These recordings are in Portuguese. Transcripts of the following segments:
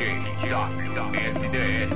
DJ da SDS.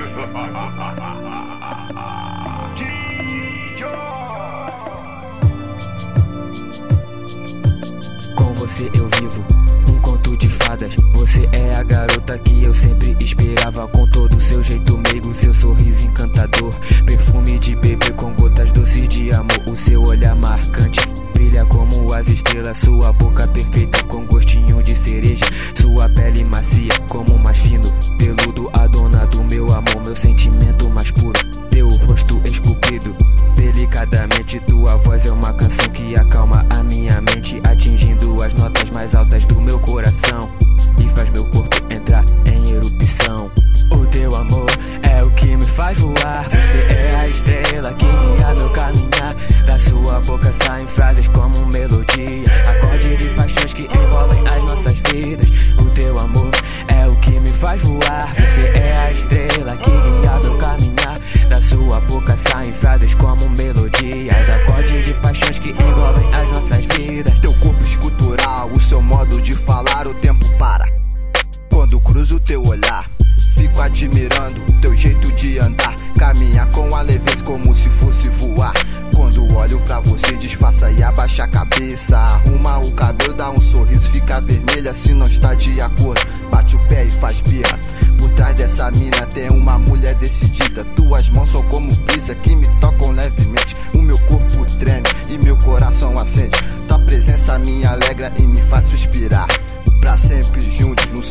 Com você eu vivo um conto de fadas. Você é a garota que eu sempre esperava, com todo o seu jeito meigo, seu sorriso encantador, perfume de bebê com gotas doces de amor. O seu olhar marcante brilha como as estrelas, sua boca perfeita com gostinho de cereja, sua pele macia como mais fino peludo, a dona do meu amor, meu sentimento mais puro. Teu rosto esculpido delicadamente, tua voz é uma canção que acalma a minha mente, atingindo as notas mais altas do meu coração e faz meu corpo entrar em erupção. O teu amor é o que me faz voar, você é a estrela que guia meu caminhar. Da sua boca saem frases como melodia, acorde de paixões que envolvem as nossas vidas. O teu amor é o que me faz voar, você é a estrela que guia meu caminhar. Da sua boca saem frases como melodias, acorde de paixões que envolvem as nossas vidas. Teu corpo escultural, o seu modo de falar, o tempo para quando cruzo teu olhar. Fico admirando teu jeito de andar, caminhar com a leveza como se fosse voar. Quando olho pra você, disfarça e abaixa a cabeça, arruma o cabelo, dá um sorriso, fica vermelha se não está de acordo, bate o pé e faz birra. Por trás dessa mina tem uma mulher decidida, tuas mãos são como brisa que me tocam levemente. O meu corpo treme e meu coração acende, tua presença me alegra e me faz suspirar. Pra sempre juntos no